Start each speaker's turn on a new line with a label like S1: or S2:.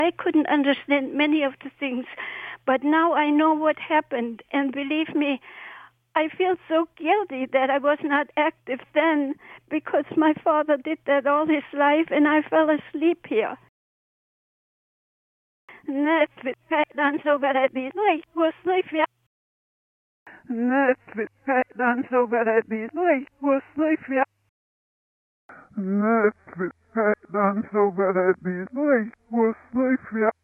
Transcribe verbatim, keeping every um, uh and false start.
S1: I couldn't understand many of the things, but now I know what happened, and believe me, I feel so guilty that I was not active then because my father did that all his life and I fell asleep here. Net dan zo wel het niet was lief. Net dan zo wel het niet was lief. Net dan zo wel het niet was lief.